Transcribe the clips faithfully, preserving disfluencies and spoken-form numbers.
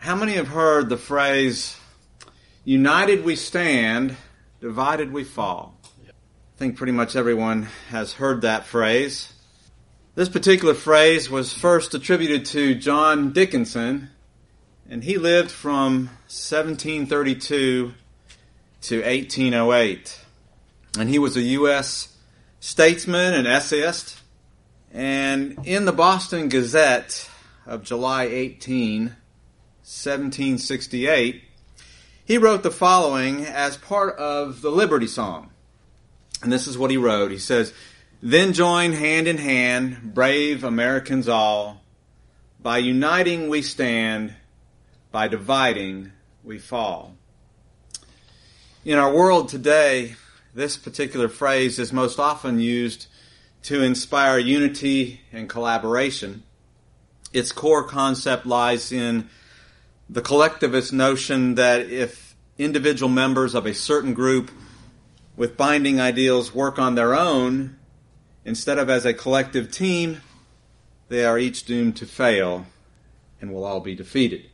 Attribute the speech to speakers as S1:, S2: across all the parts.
S1: How many have heard the phrase, united we stand, divided we fall? I think pretty much everyone has heard that phrase. This particular phrase was first attributed to John Dickinson, and he lived from seventeen thirty-two to eighteen oh eight. And he was a U S statesman and essayist. And in the Boston Gazette of July eighteenth, seventeen sixty-eight, he wrote the following as part of the Liberty Song. And this is what he wrote. He says, "Then join hand in hand, brave Americans all. By uniting we stand, by dividing we fall." In our world today, this particular phrase is most often used to inspire unity and collaboration. Its core concept lies in the collectivist notion that if individual members of a certain group with binding ideals work on their own, instead of as a collective team, they are each doomed to fail and will all be defeated.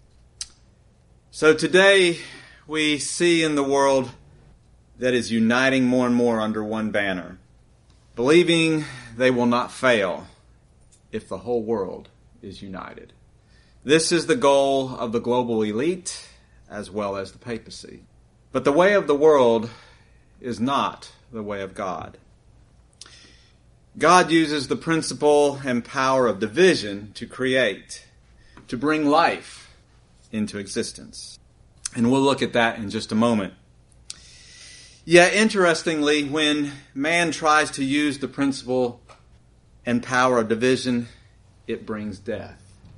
S1: So today we see in the world that is uniting more and more under one banner, believing they will not fail if the whole world is united. This is the goal of the global elite as well as the papacy. But the way of the world is not the way of God. God uses the principle and power of division to create, to bring life into existence. And we'll look at that in just a moment. Yet, interestingly, when man tries to use the principle and power of division, it brings death.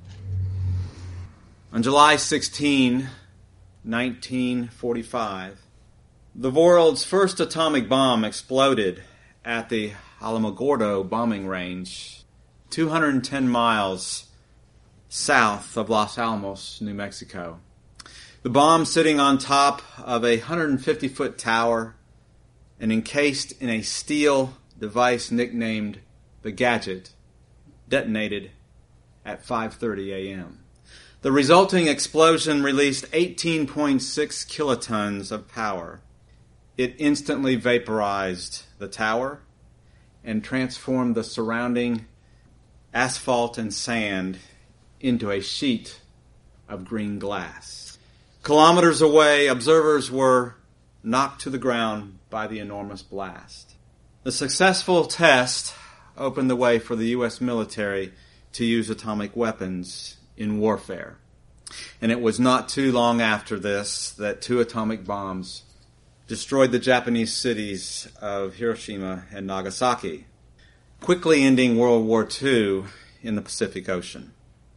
S1: On July sixteenth, nineteen forty-five, the world's first atomic bomb exploded at the Alamogordo bombing range, two hundred ten miles south of Los Alamos, New Mexico. The bomb, sitting on top of a one hundred fifty foot tower and encased in a steel device nicknamed the Gadget, detonated at five thirty a.m. The resulting explosion released eighteen point six kilotons of power. It instantly vaporized the tower and transformed the surrounding asphalt and sand into a sheet of green glass. Kilometers away, observers were knocked to the ground by the enormous blast. The successful test opened the way for the U S military to use atomic weapons in warfare. And it was not too long after this that two atomic bombs destroyed the Japanese cities of Hiroshima and Nagasaki, quickly ending World War Two in the Pacific Ocean.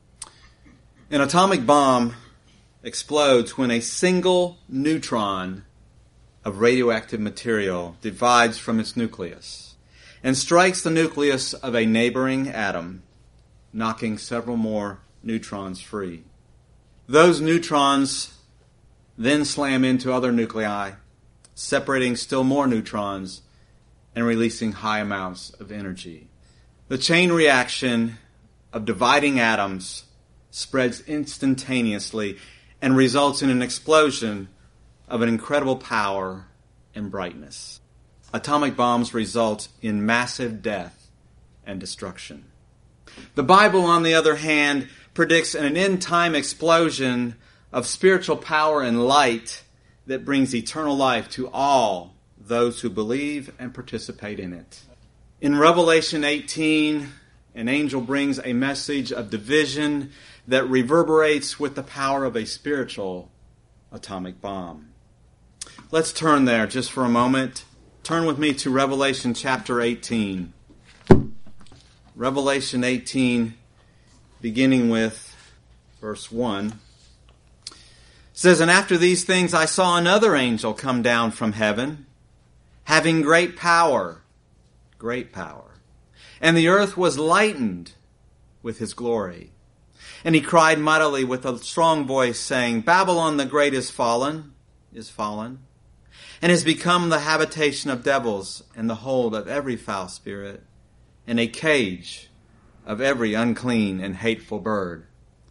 S1: An atomic bomb explodes when a single neutron of radioactive material divides from its nucleus and strikes the nucleus of a neighboring atom, knocking several more neutrons free. Those neutrons then slam into other nuclei, separating still more neutrons and releasing high amounts of energy. The chain reaction of dividing atoms spreads instantaneously and results in an explosion of an incredible power and brightness. Atomic bombs result in massive death and destruction. The Bible, on the other hand, predicts an end-time explosion of spiritual power and light that brings eternal life to all those who believe and participate in it. In Revelation eighteen, an angel brings a message of division that reverberates with the power of a spiritual atomic bomb. Let's turn there just for a moment. Turn with me to Revelation chapter eighteen. Revelation eighteen, beginning with verse one. Says, "And after these things I saw another angel come down from heaven, having great power, great power. And the earth was lightened with his glory. And he cried mightily with a strong voice, saying, Babylon the great is fallen, is fallen, and has become the habitation of devils, and the hold of every foul spirit, and a cage of every unclean and hateful bird.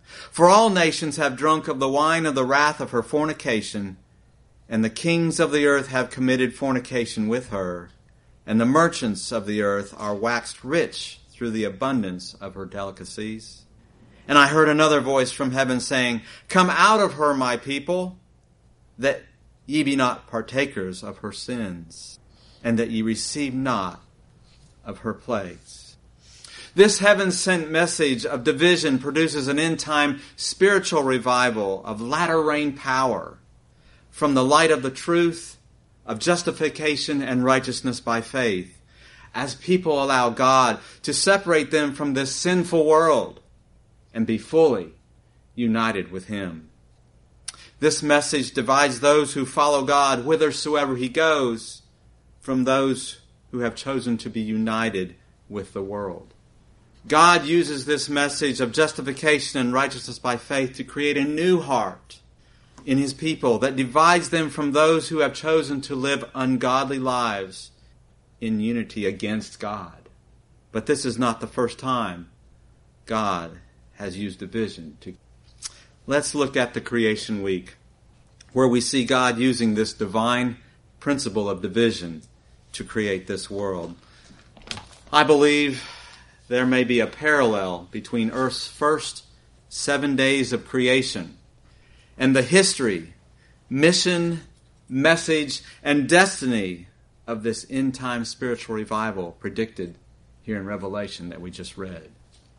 S1: For all nations have drunk of the wine of the wrath of her fornication, and the kings of the earth have committed fornication with her, and the merchants of the earth are waxed rich through the abundance of her delicacies. And I heard another voice from heaven saying, Come out of her, my people, that ye be not partakers of her sins, and that ye receive not of her plagues. This heaven-sent message of division produces an end-time spiritual revival of latter-rain power from the light of the truth of justification and righteousness by faith, as people allow God to separate them from this sinful world and be fully united with Him. This message divides those who follow God whithersoever He goes from those who have chosen to be united with the world. God uses this message of justification and righteousness by faith to create a new heart in His people that divides them from those who have chosen to live ungodly lives in unity against God. But this is not the first time God has used division to. Let's look at the creation week, where we see God using this divine principle of division to create this world. I believe there may be a parallel between Earth's first seven days of creation and the history, mission, message, and destiny of this end-time spiritual revival predicted here in Revelation that we just read.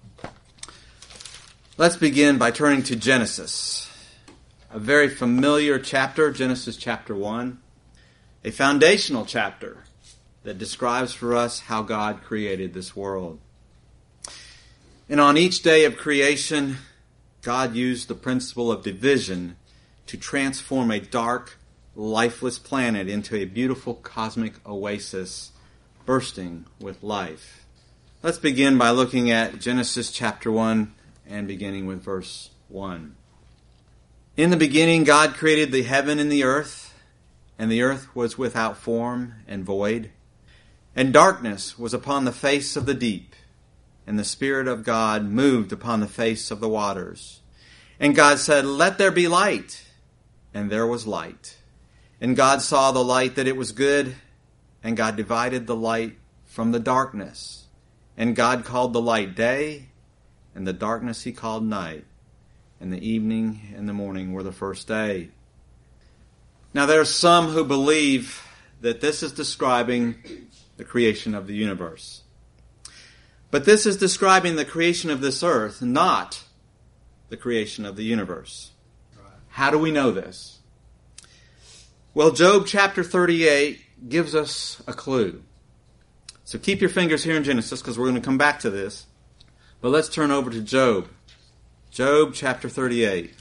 S1: Let's begin by turning to Genesis, a very familiar chapter, Genesis chapter one, a foundational chapter that describes for us how God created this world. And on each day of creation, God used the principle of division to transform a dark, lifeless planet into a beautiful cosmic oasis bursting with life. Let's begin by looking at Genesis chapter one and beginning with verse one. In the beginning, God created the heaven and the earth, and the earth was without form and void, and darkness was upon the face of the deep, and the Spirit of God moved upon the face of the waters. And God said, Let there be light. And there was light. And God saw the light that it was good, and God divided the light from the darkness. And God called the light day, and the darkness He called night. And the evening and the morning were the first day. Now there are some who believe that this is describing the creation of the universe. But this is describing the creation of this earth, not the creation of the universe. How do we know this? Well, Job chapter thirty-eight gives us a clue. So keep your fingers here in Genesis because we're going to come back to this. But let's turn over to Job. Job chapter thirty-eight.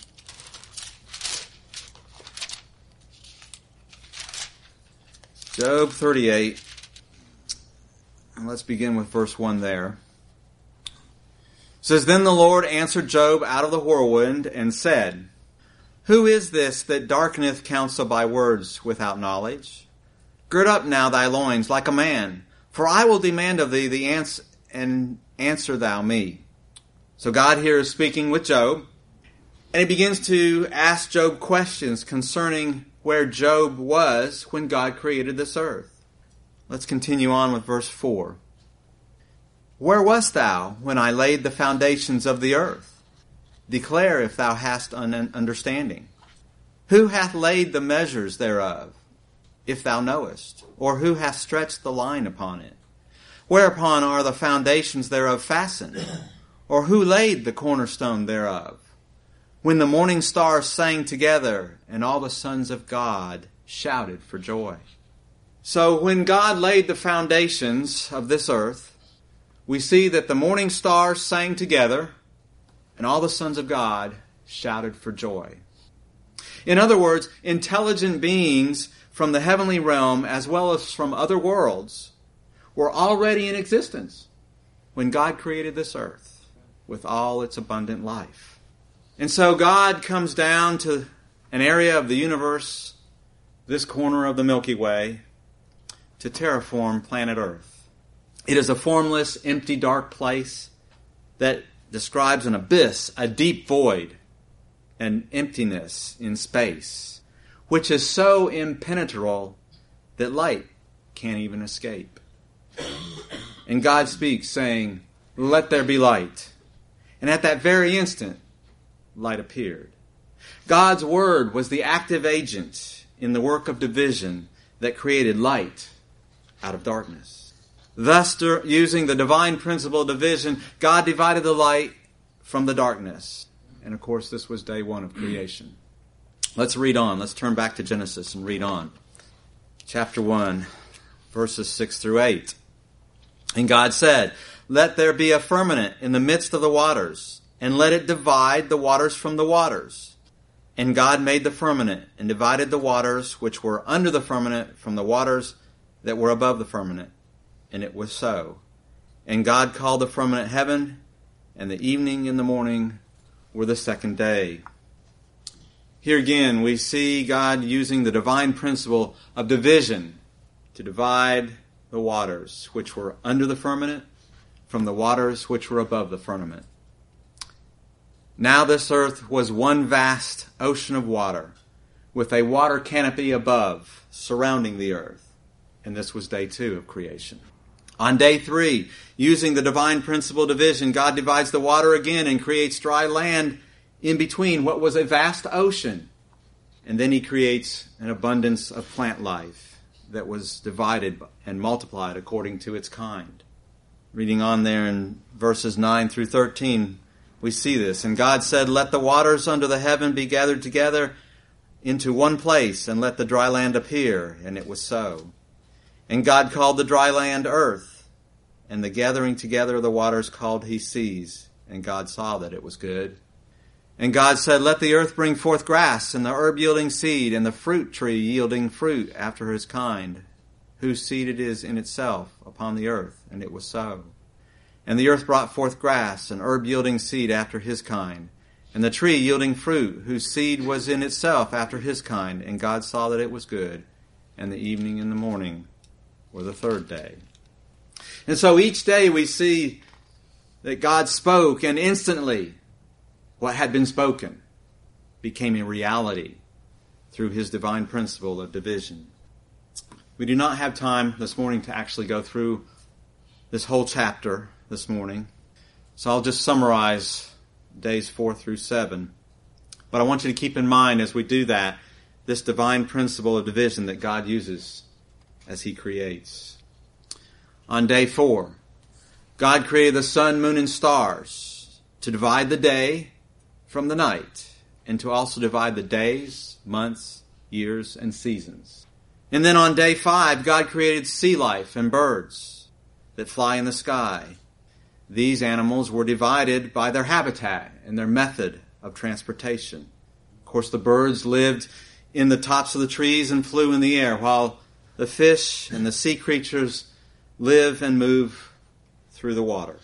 S1: Job thirty-eight. And let's begin with verse one there. It says, Then the Lord answered Job out of the whirlwind and said, Who is this that darkeneth counsel by words without knowledge? Gird up now thy loins like a man, for I will demand of thee the answer, and answer thou me. So God here is speaking with Job, and He begins to ask Job questions concerning where Job was when God created this earth. Let's continue on with verse four. Where wast thou when I laid the foundations of the earth? Declare if thou hast an understanding. Who hath laid the measures thereof, if thou knowest? Or who hath stretched the line upon it? Whereupon are the foundations thereof fastened? Or who laid the cornerstone thereof? When the morning stars sang together, and all the sons of God shouted for joy. So when God laid the foundations of this earth, we see that the morning stars sang together, and all the sons of God shouted for joy. In other words, intelligent beings from the heavenly realm, as well as from other worlds, were already in existence when God created this earth with all its abundant life. And so God comes down to an area of the universe, this corner of the Milky Way, to terraform planet Earth. It is a formless, empty, dark place that describes an abyss, a deep void, an emptiness in space, which is so impenetrable that light can't even escape. And God speaks, saying, "Let there be light." And at that very instant, light appeared. God's word was the active agent in the work of division that created light out of darkness. Thus, using the divine principle of division, God divided the light from the darkness. And of course, this was day one of creation. Let's read on. Let's turn back to Genesis and read on. Chapter one, verses six through eight. And God said, "Let there be a firmament in the midst of the waters, and let it divide the waters from the waters." And God made the firmament, and divided the waters which were under the firmament from the waters that were above the firmament. And it was so. And God called the firmament heaven, and the evening and the morning were the second day. Here again we see God using the divine principle of division to divide the waters which were under the firmament from the waters which were above the firmament. Now this earth was one vast ocean of water, with a water canopy above, surrounding the earth. And this was day two of creation. On day three, using the divine principle of division, God divides the water again and creates dry land in between what was a vast ocean. And then he creates an abundance of plant life that was divided and multiplied according to its kind. Reading on there in verses nine through thirteen, we see this. And God said, "Let the waters under the heaven be gathered together into one place, and let the dry land appear." And it was so. And God called the dry land earth, and the gathering together of the waters called he seas. And God saw that it was good. And God said, "Let the earth bring forth grass, and the herb yielding seed, and the fruit tree yielding fruit after his kind, whose seed it is in itself upon the earth." And it was so. And the earth brought forth grass, and herb yielding seed after his kind, and the tree yielding fruit, whose seed was in itself after his kind. And God saw that it was good. And the evening and the morning were the third day. And so each day we see that God spoke, and instantly what had been spoken became a reality through his divine principle of division. We do not have time this morning to actually go through this whole chapter this morning, so I'll just summarize days four through seven. But I want you to keep in mind as we do that, this divine principle of division that God uses as he creates. On day four, God created the sun, moon, and stars to divide the day from the night, and to also divide the days, months, years, and seasons. And then on day five, God created sea life and birds that fly in the sky. These animals were divided by their habitat and their method of transportation. Of course, the birds lived in the tops of the trees and flew in the air, while the fish and the sea creatures live and move through the water.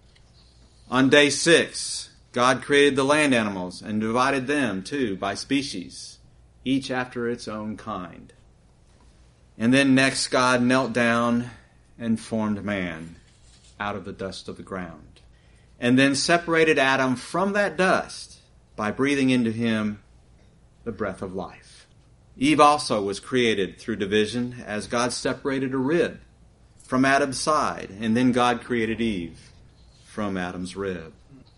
S1: On day six, God created the land animals and divided them, too, by species, each after its own kind. And then next, God knelt down and formed man out of the dust of the ground, and then separated Adam from that dust by breathing into him the breath of life. Eve also was created through division, as God separated a rib from Adam's side, and then God created Eve from Adam's rib.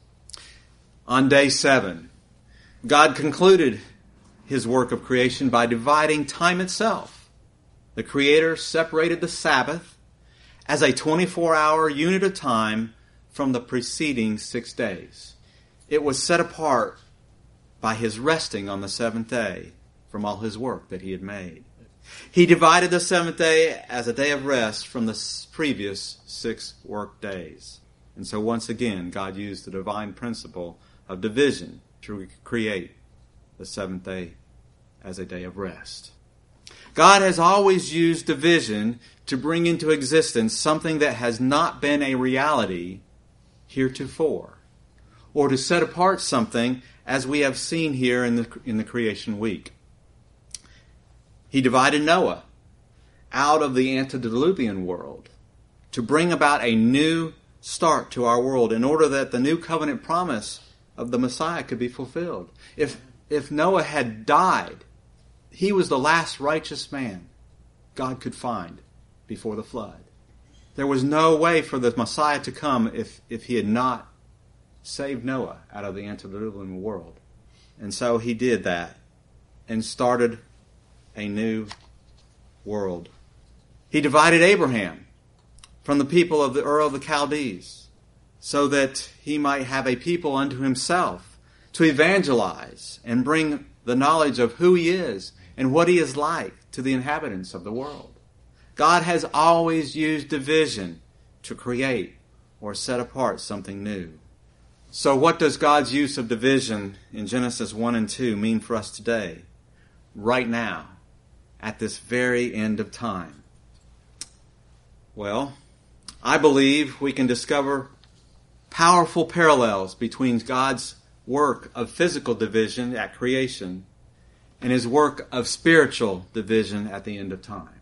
S1: On day seven, God concluded his work of creation by dividing time itself. The Creator separated the Sabbath as a twenty-four hour unit of time from the preceding six days. It was set apart by his resting on the seventh day from all his work that he had made. He divided the seventh day as a day of rest from the previous six work days. And so once again, God used the divine principle of division to create the seventh day as a day of rest. God has always used division to bring into existence something that has not been a reality heretofore, or to set apart something as we have seen here in the, in the creation week. He divided Noah out of the antediluvian world to bring about a new start to our world in order that the new covenant promise of the Messiah could be fulfilled. If, if Noah had died, he was the last righteous man God could find before the flood. There was no way for the Messiah to come if, if he had not saved Noah out of the antediluvian world. And so he did that and started a new world. He divided Abraham from the people of the Ur of the Chaldees so that he might have a people unto himself to evangelize and bring the knowledge of who he is and what he is like to the inhabitants of the world. God has always used division to create or set apart something new. So what does God's use of division in Genesis one and two mean for us today, right now, at this very end of time? Well, I believe we can discover powerful parallels between God's work of physical division at creation and his work of spiritual division at the end of time.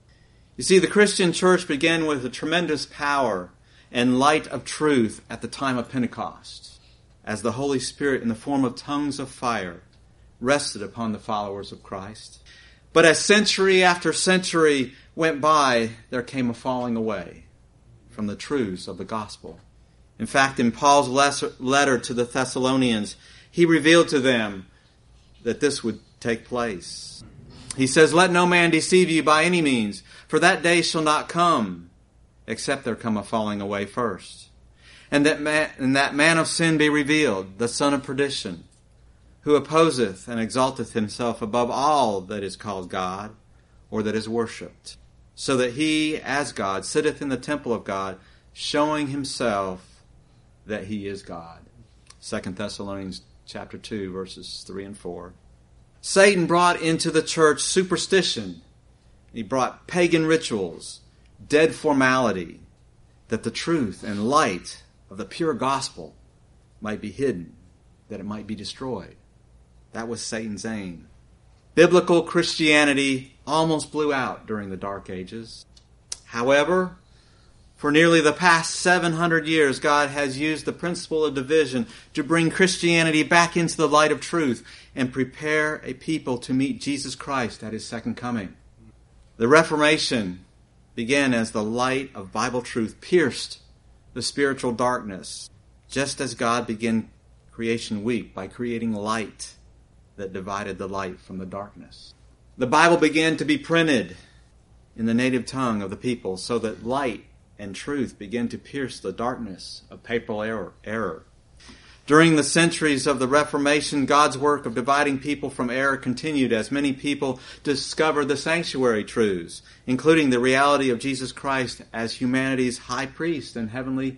S1: You see, the Christian church began with a tremendous power and light of truth at the time of Pentecost, as the Holy Spirit in the form of tongues of fire rested upon the followers of Christ. But as century after century went by, there came a falling away from the truths of the gospel. In fact, in Paul's letter to the Thessalonians, he revealed to them that this would take place. He says, "Let no man deceive you by any means, for that day shall not come, except there come a falling away first. And that man, and that man of sin be revealed, the son of perdition, who opposeth and exalteth himself above all that is called God, or that is worshipped, so that he, as God, sitteth in the temple of God, showing himself that he is God." Second Thessalonians chapter two, verses three and four. Satan brought into the church superstition. He brought pagan rituals, dead formality, that the truth and light of the pure gospel might be hidden, that it might be destroyed. That was Satan's aim. Biblical Christianity almost blew out during the Dark Ages. However, for nearly the past seven hundred years, God has used the principle of division to bring Christianity back into the light of truth and prepare a people to meet Jesus Christ at his second coming. The Reformation began as the light of Bible truth pierced the spiritual darkness, just as God began creation week by creating light that divided the light from the darkness. The Bible began to be printed in the native tongue of the people so that light and truth began to pierce the darkness of papal error. error. During the centuries of the Reformation, God's work of dividing people from error continued as many people discovered the sanctuary truths, including the reality of Jesus Christ as humanity's high priest and heavenly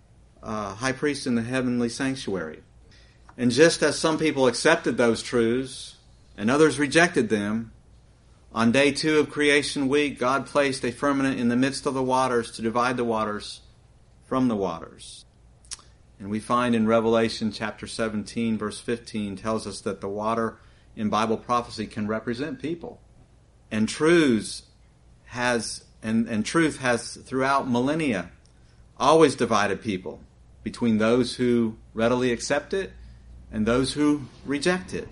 S1: uh, high priest in the heavenly sanctuary. And just as some people accepted those truths and others rejected them, on day two of creation week, God placed a firmament in the midst of the waters to divide the waters from the waters. And we find in Revelation chapter seventeen, verse fifteen, tells us that the water in Bible prophecy can represent people. And truths has and, and truth has throughout millennia always divided people between those who readily accept it and those who reject it.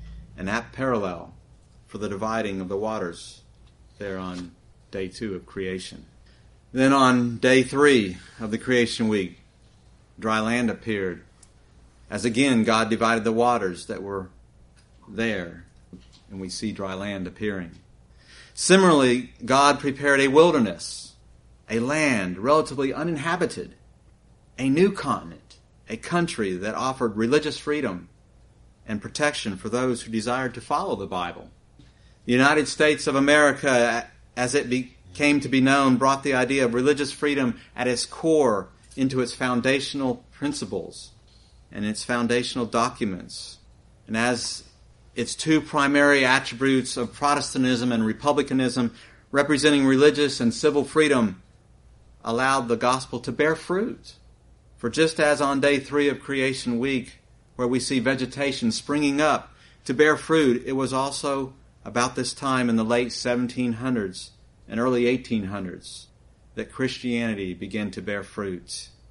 S1: An apt parallel for the dividing of the waters there on day two of creation. Then on day three of the creation week, dry land appeared, as again God divided the waters that were there, and we see dry land appearing. Similarly, God prepared a wilderness, a land relatively uninhabited, a new continent, a country that offered religious freedom and protection for those who desired to follow the Bible. The United States of America, as it be, came to be known, brought the idea of religious freedom at its core into its foundational principles and its foundational documents. And as its two primary attributes of Protestantism and Republicanism, representing religious and civil freedom, allowed the gospel to bear fruit. For just as on day three of creation week, where we see vegetation springing up to bear fruit, it was also about this time in the late seventeen hundreds and early eighteen hundreds that Christianity began to bear fruit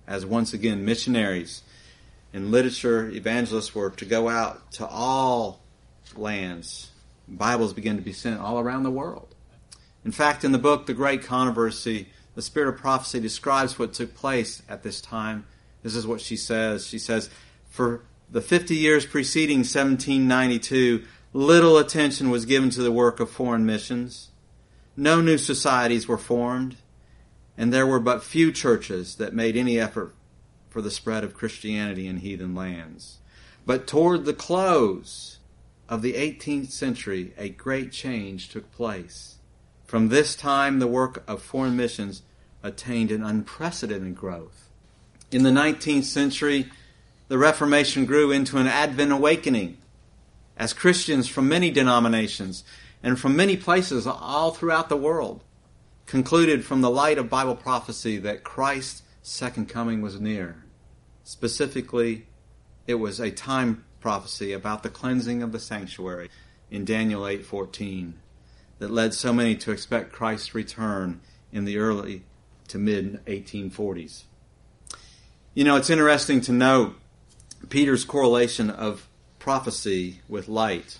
S1: as once again missionaries and literature evangelists were to go out to all lands. Bibles began to be sent all around the world. In fact, in the book, The Great Controversy, the Spirit of Prophecy describes what took place at this time. This is what she says. She says, for the fifty years preceding seventeen ninety-two, little attention was given to the work of foreign missions. No new societies were formed, and there were but few churches that made any effort for the spread of Christianity in heathen lands. But toward the close of the eighteenth century, a great change took place. From this time, the work of foreign missions attained an unprecedented growth. In the nineteenth century, the Reformation grew into an Advent awakening as Christians from many denominations and from many places all throughout the world concluded from the light of Bible prophecy that Christ's second coming was near. Specifically, it was a time prophecy about the cleansing of the sanctuary in Daniel eight fourteen that led so many to expect Christ's return in the early to mid eighteen forties. You know, it's interesting to note Peter's correlation of prophecy with light.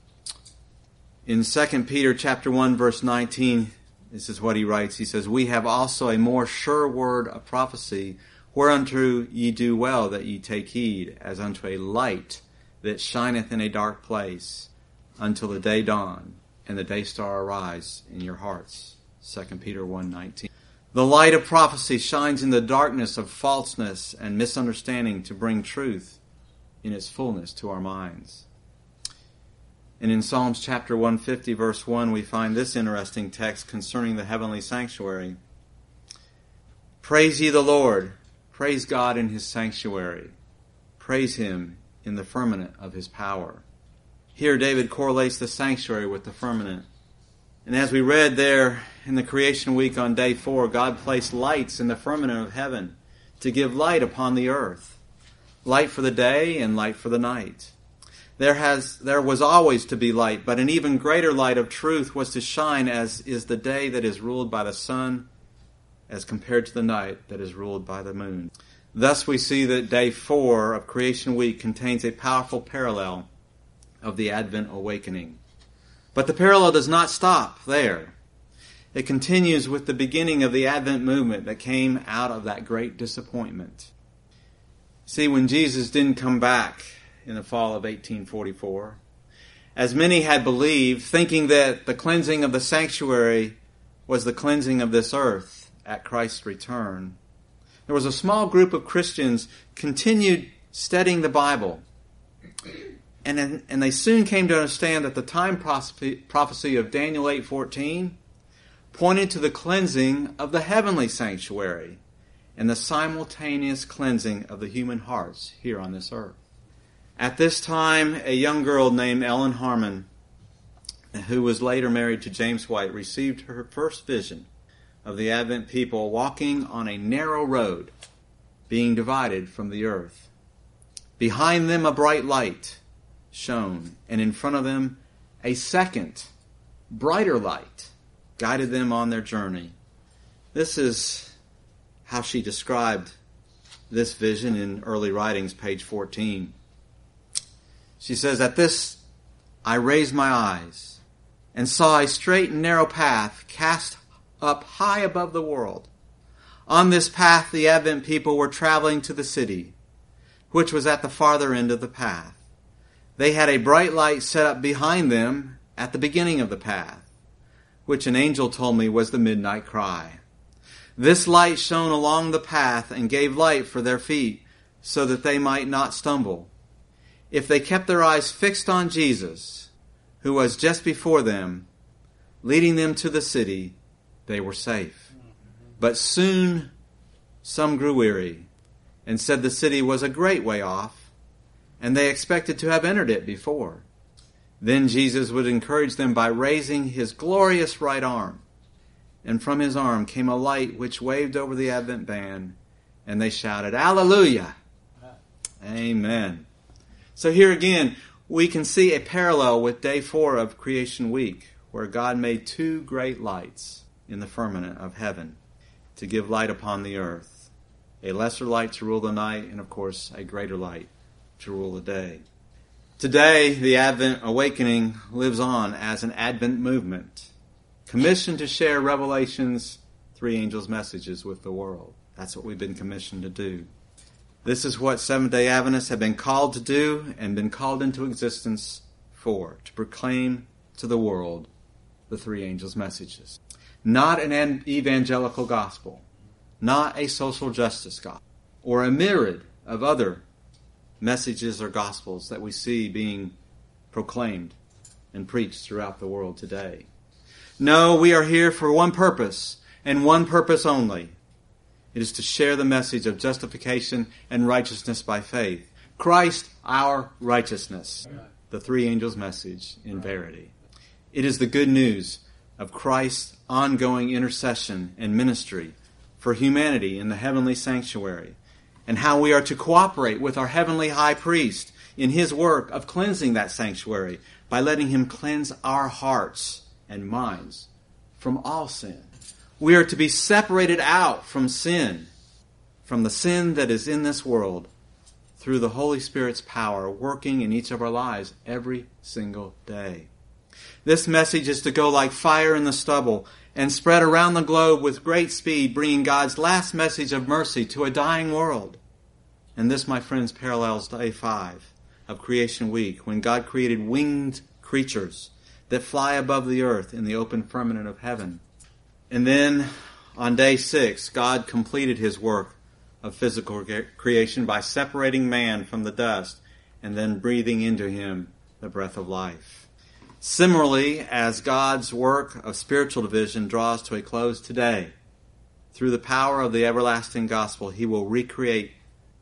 S1: In Second Peter chapter one, verse nineteen, this is what he writes. He says, we have also a more sure word of prophecy, whereunto ye do well that ye take heed, as unto a light that shineth in a dark place, until the day dawn, and the day star arise in your hearts. Second Peter one nineteen. The light of prophecy shines in the darkness of falseness and misunderstanding to bring truth in its fullness to our minds. And in Psalms chapter one fifty, verse one, we find this interesting text concerning the heavenly sanctuary. Praise ye the Lord. Praise God in his sanctuary. Praise him in the firmament of his power. Here David correlates the sanctuary with the firmament. And as we read there in the creation week on day four, God placed lights in the firmament of heaven to give light upon the earth. Light for the day and light for the night. There has there was always to be light, but an even greater light of truth was to shine as is the day that is ruled by the sun as compared to the night that is ruled by the moon. Thus we see that day four of creation week contains a powerful parallel of the Advent awakening. But the parallel does not stop there. It continues with the beginning of the Advent movement that came out of that great disappointment. See, when Jesus didn't come back in the fall of eighteen forty-four, as many had believed, thinking that the cleansing of the sanctuary was the cleansing of this earth at Christ's return, there was a small group of Christians continued studying the Bible. And, and they soon came to understand that the time prophecy of Daniel eight fourteen pointed to the cleansing of the heavenly sanctuary and the simultaneous cleansing of the human hearts here on this earth. At this time, a young girl named Ellen Harmon, who was later married to James White, received her first vision of the Advent people walking on a narrow road being divided from the earth. Behind them a bright light shone, and in front of them a second, brighter light guided them on their journey. This is how she described this vision in Early Writings, page fourteen. She says, at this I raised my eyes and saw a straight and narrow path cast up high above the world. On this path the Advent people were traveling to the city, which was at the farther end of the path. They had a bright light set up behind them at the beginning of the path, which an angel told me was the midnight cry. This light shone along the path and gave light for their feet so that they might not stumble. If they kept their eyes fixed on Jesus, who was just before them, leading them to the city, they were safe. But soon some grew weary and said the city was a great way off, and they expected to have entered it before. Then Jesus would encourage them by raising his glorious right arm, and from his arm came a light which waved over the Advent band, and they shouted, Alleluia! Amen. So here again, we can see a parallel with day four of Creation Week, where God made two great lights in the firmament of heaven to give light upon the earth. a lesser light to rule the night, and of course, a greater light to rule the day. Today, the Advent Awakening lives on as an Advent movement, commissioned to share Revelation's three angels' messages with the world. That's what we've been commissioned to do. This is what Seventh-day Adventists have been called to do and been called into existence for, to proclaim to the world the three angels' messages. Not an evangelical gospel, not a social justice gospel, or a myriad of other messages or gospels that we see being proclaimed and preached throughout the world today. No, we are here for one purpose, and one purpose only. It is to share the message of justification and righteousness by faith. Christ, our righteousness. The three angels' message in verity. It is the good news of Christ's ongoing intercession and ministry for humanity in the heavenly sanctuary, and how we are to cooperate with our heavenly high priest in his work of cleansing that sanctuary by letting him cleanse our hearts and minds from all sin. We are to be separated out from sin, from the sin that is in this world, through the Holy Spirit's power working in each of our lives every single day. This message is to go like fire in the stubble and spread around the globe with great speed, bringing God's last message of mercy to a dying world. And this, my friends, parallels day five of Creation Week, when God created winged creatures that fly above the earth in the open firmament of heaven. And then on day six, God completed his work of physical creation by separating man from the dust and then breathing into him the breath of life. Similarly, as God's work of spiritual division draws to a close today, through the power of the everlasting gospel, he will recreate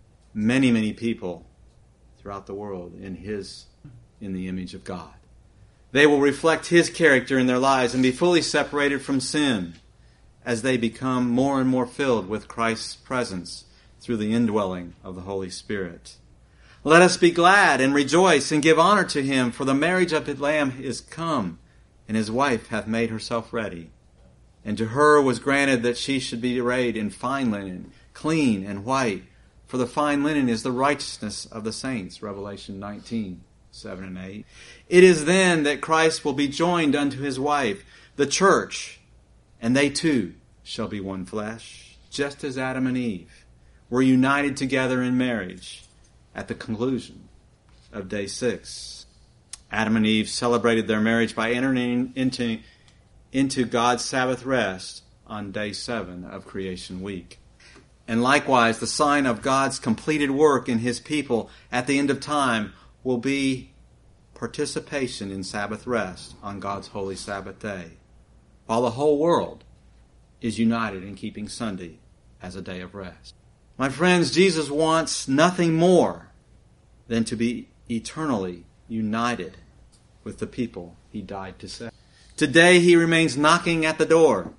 S1: many, many people throughout the world in his, in the image of God. They will reflect his character in their lives and be fully separated from sin as they become more and more filled with Christ's presence through the indwelling of the Holy Spirit. Let us be glad and rejoice and give honor to him, for the marriage of the Lamb is come, and his wife hath made herself ready. And to her was granted that she should be arrayed in fine linen, clean and white, for the fine linen is the righteousness of the saints, Revelation nineteen, seven and eight. It is then that Christ will be joined unto his wife, the church, and they too shall be one flesh, just as Adam and Eve were united together in marriage at the conclusion of day six. Adam and Eve celebrated their marriage by entering into, into God's Sabbath rest on day seven of Creation Week. And likewise, the sign of God's completed work in his people at the end of time will be participation in Sabbath rest on God's holy Sabbath day, while the whole world is united in keeping Sunday as a day of rest. My friends, Jesus wants nothing more than to be eternally united with the people he died to save. Today he remains knocking at the door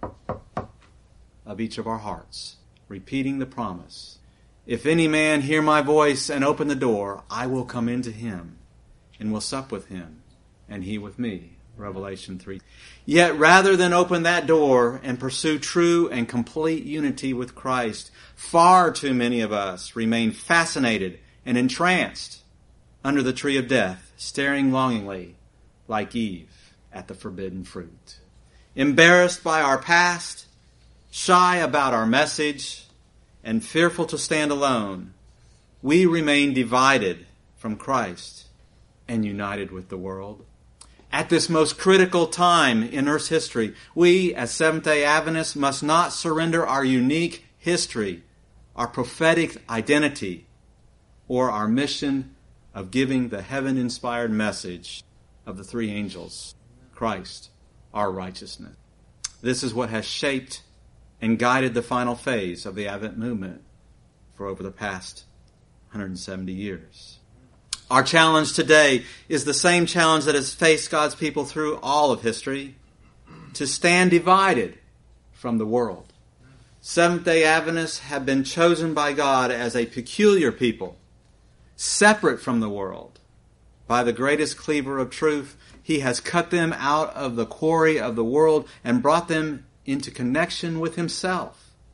S1: of each of our hearts, repeating the promise, if any man hear my voice and open the door, I will come into him and will sup with him and he with me. Revelation three. Yet rather than open that door and pursue true and complete unity with Christ, far too many of us remain fascinated and entranced under the tree of death, staring longingly like Eve at the forbidden fruit. Embarrassed by our past, shy about our message, and fearful to stand alone, we remain divided from Christ and united with the world. At this most critical time in Earth's history, we as Seventh-day Adventists must not surrender our unique history, our prophetic identity, or our mission of giving the heaven-inspired message of the three angels, Christ, our righteousness. This is what has shaped and guided the final phase of the Advent movement for over the past one hundred seventy years. Our challenge today is the same challenge that has faced God's people through all of history, to stand divided from the world. Seventh-day Adventists have been chosen by God as a peculiar people, separate from the world. By the greatest cleaver of truth, he has cut them out of the quarry of the world and brought them into connection with himself. He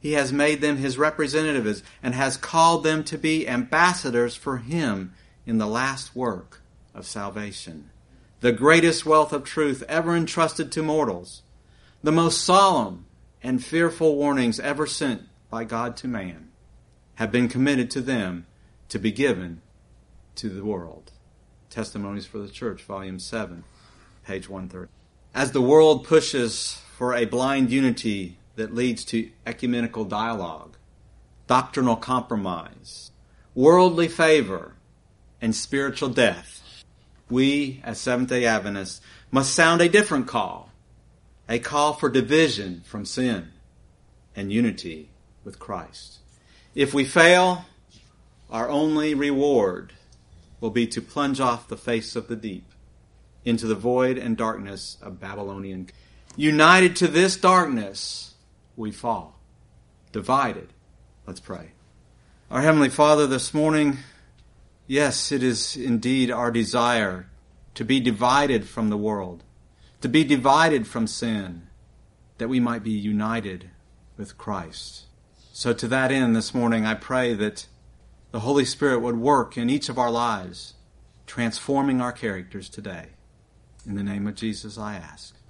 S1: He has made them his representatives and has called them to be ambassadors for him in the last work of salvation. The greatest wealth of truth ever entrusted to mortals. The most solemn and fearful warnings ever sent by God to man have been committed to them to be given to the world. Testimonies for the Church, Volume seven, page one thirty. As the world pushes for a blind unity that leads to ecumenical dialogue, doctrinal compromise, worldly favor, and spiritual death, we, as Seventh-day Adventists, must sound a different call, a call for division from sin and unity with Christ. If we fail, our only reward will be to plunge off the face of the deep into the void and darkness of Babylonian. United to this darkness, we fall. Divided, let's pray. Our Heavenly Father, this morning, yes, it is indeed our desire to be divided from the world, to be divided from sin, that we might be united with Christ. So to that end, this morning, I pray that the Holy Spirit would work in each of our lives, transforming our characters today. In the name of Jesus, I ask.